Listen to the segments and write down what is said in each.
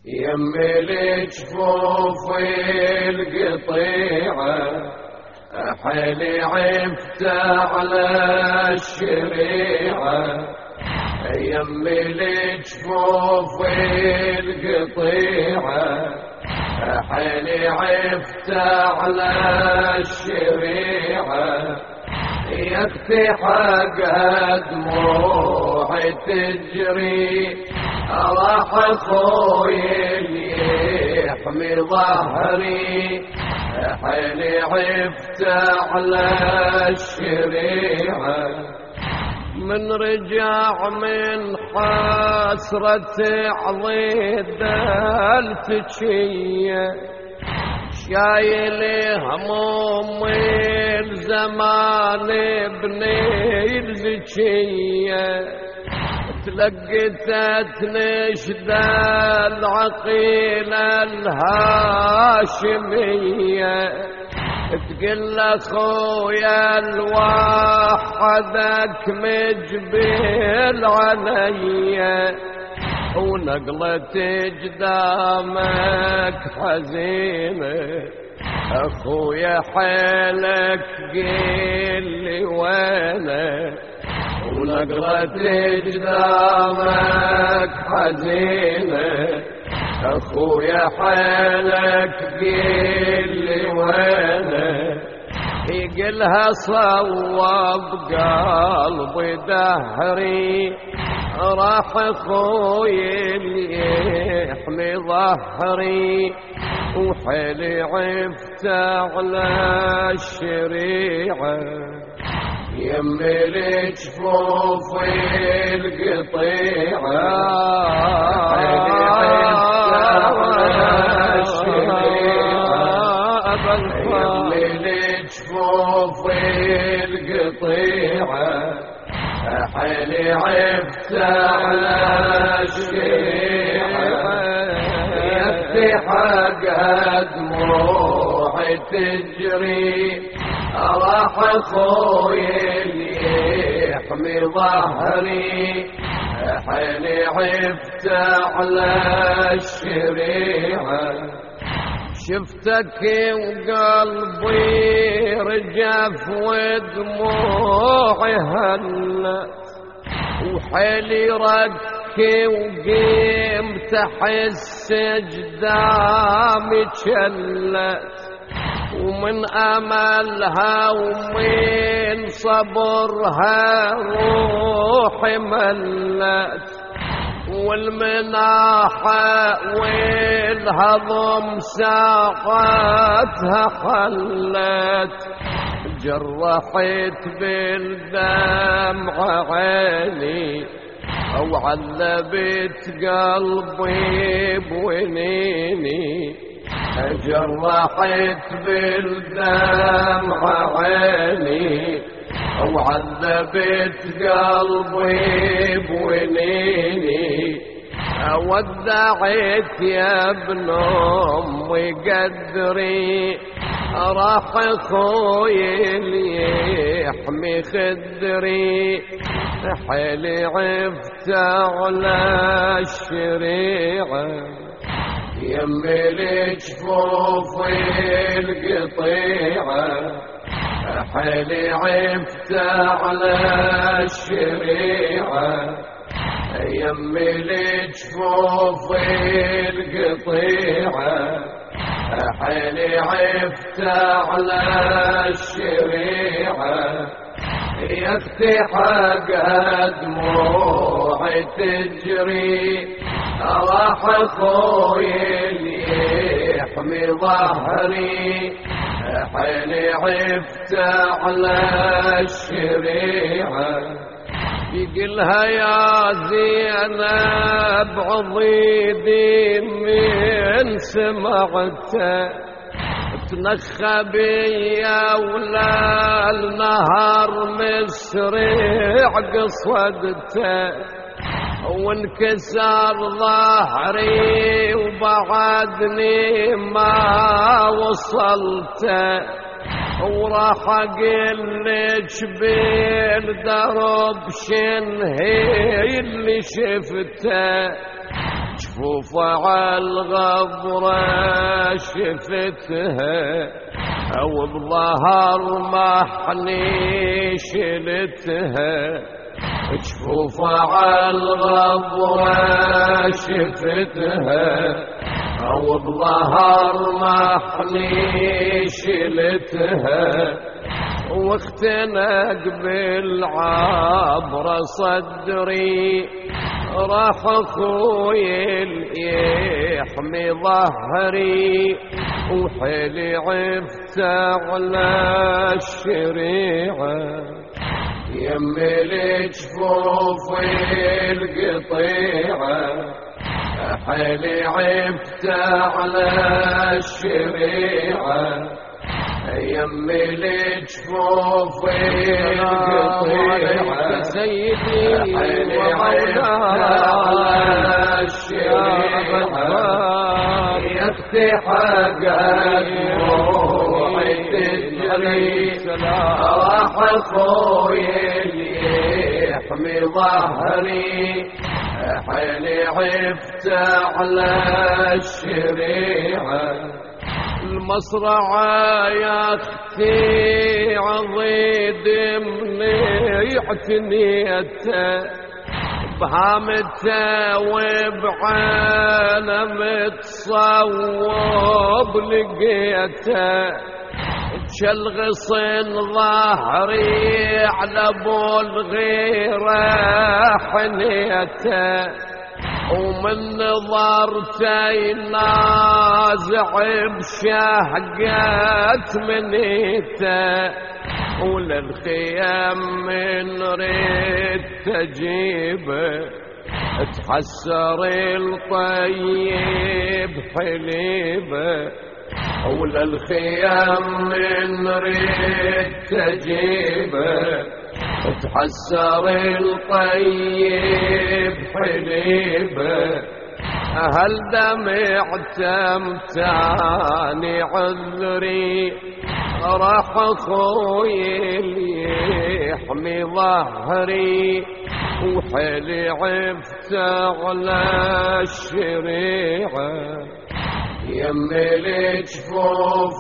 يمي الجفوف القطيعة حيلي عفت على الشريعة. يمي الجفوف القطيعة حيلي عفت على الشريعة. يا اختي حق دموعي تجري راح اخوي اللي يحمي ظهري. حيلي عفت على الشريعة من رجع من حسرة عضيد التشية شايل هموم الزمان بني الزكية. تلقيت نشد العقيلة الهاشمية تقل اخويا الوحدك مجبل عليا. ونقلت قدامك حزينة اخويا حيلك قيل لي وينه. ونقلت قدامك حزينة اخويا حيلك قيل لي وينه. يقلها صوب قلبي دهري راح اخوي اللي يحمي ظهري. وحيلي عفت على الشريعة يمي الجفوف القطيعة حيلي عفت على الشريعة. يمي الجفوف القطيعة حيلي عفت على الشريعة. يا اختي حق دموعي تجري راح اخوي اللي يحمي ظهري. حيلي عفت على الشريعة شفتك وقلبي رجف ودموعي هلت. وحيلي ركي وقيمت احس قدامي جلت. ومن املها ومن صبرها روحي ملت. والمناحة والهضم ساقتها خلت. جرحت بالدمع عيني وعذبت قلبي بونيني. جرحت بالدمع عيني وعذبت قلبي بونيني. ودعت يا ابن امي قدري راح اخوي اللي يحمي خدري. حيلي عفت على الشريعة يمي الجفوف القطيعة حيلي عفت على الشريعة. يمي الجفوف القطيعة حيلي عفت على الشريعة. يا اختي حق دموعي تجري راح اخوي اللي يحمي ظهري. حيلي عفت على الشريعة يقلها يا زينب عضيدي من سمعته. تنخى بيا ولا النهار مسرع قصدته. وانكسر ظهري وبعدني ما وصلته. وراح اقلك بالدرب شنهي اللي شفته. جفوفه عالغبرة شفتها او بظهر محني شلتها جفوفه عالغبرة شفتها او بظهر محني شلتها واختنق بالعبر صدري راح اخوي يحمي ظهري وحيلي عفت على الشريعة يمي الجفوف القطيعة حيلي عفت على الشريعة يمي الجفوف القطيعة سيدي ومولاي الشريعة يا اختي حقك روحي تجري راح اخوي يحمي ظهري حيلي عفت على الشريعة المصرعة يا اختي عضيد منيعتنيته بهامته وبعانا متصوب لقيته تشلغصن ظهري على بالغيره حنيته ومن نظرتي نازع بشهقة منيته وللخيام من ريت تجيبه تحسر الطيب حليبه وللخيام من ريت تجيبه تحسر الطيب حليبه هل دمعت امتاني عذري راح اخوي يحمي ظهري وحيلي عفت على الشريعة يمي الجفوف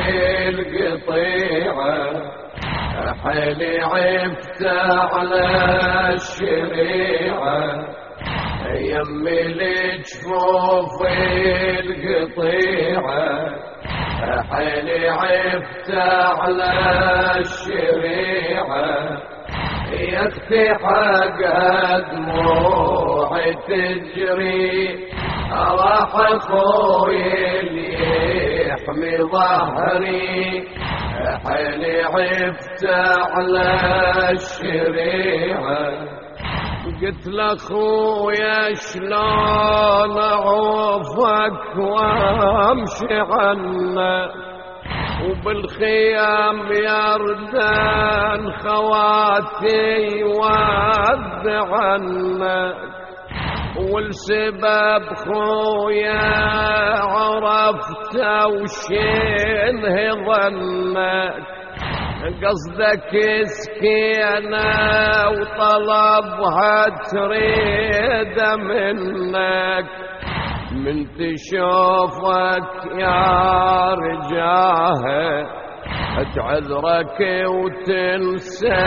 القطيعة حيلي عفت على الشريعة يمي الجفوف القطيعة حيلي عفت على الشريعة يا اختي حقها دموعي تجري راح اخوي يحمي ظهري حيلي عفت على الشريعة قلت لاخويا شلون اعوفك وامشي عنك وبالخيام يردان خواتي ودع عنك والسبب خويا عرفت وشنه ظنك قصدك سكينة وطلبها تريد منك من تشوفك يا رجاها تعذرك وتنسى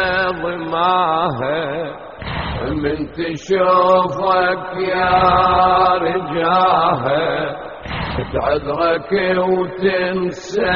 ضماها من تشوفك يا رجاها تعذرك وتنسى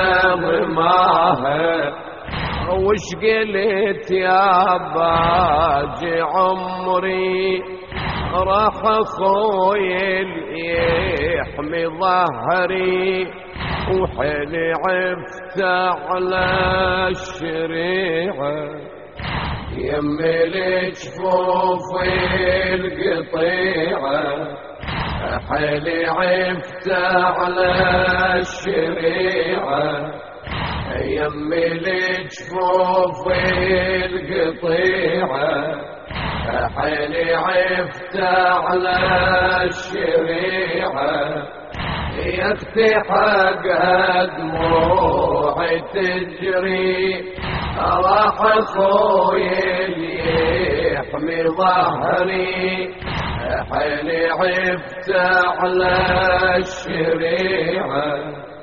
ضماها وش قلت يا باجي عمري راح اخوي يحمي ظهري وحيلي عفت على الشريعة يمي الجفوف القطيعة حيلي عفت على الشريعة يمي الجفوف القطيعة حيلي عفت على الشريعة يا اختي حقها دموعي تجري راح اخوي يحمي ظهري حيلي عفت على الشريعة